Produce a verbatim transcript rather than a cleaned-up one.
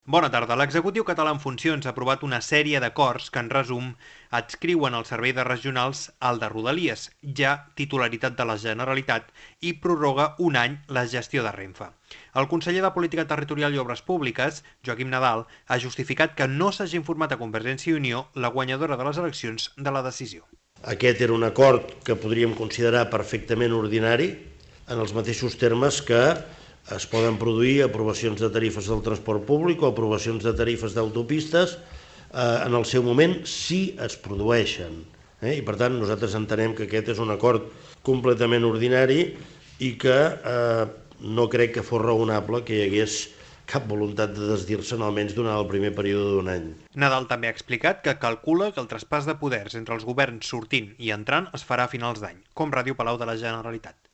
Bona tarda. L'executiu català en funcions ha aprovat una sèrie d'acords que, en resum, adscriuen el servei de regionals al de Rodalies, ja titularitat de la Generalitat, i prorroga un any la gestió de Renfe. El conseller de Política Territorial i Obres Públiques, Joaquim Nadal, ha justificat que no s'hagi informat a Convergència i Unió, la guanyadora de les eleccions, de la decisió. Aquest era un acord que podríem considerar perfectament ordinari, en els mateixos termes que es poden produir aprovacions de tarifes del transport públic o aprovacions de tarifes d'autopistes eh, en el seu moment, si es produeixen. Eh? I per tant, nosaltres entenem que aquest és un acord completament ordinari i que eh, no crec que fos raonable que hi hagués cap voluntat de desdir-se'n almenys durant el primer període d'un any. Nadal també ha explicat que calcula que el traspàs de poders entre els governs sortint i entrant es farà a finals d'any, com Ràdio Palau de la Generalitat.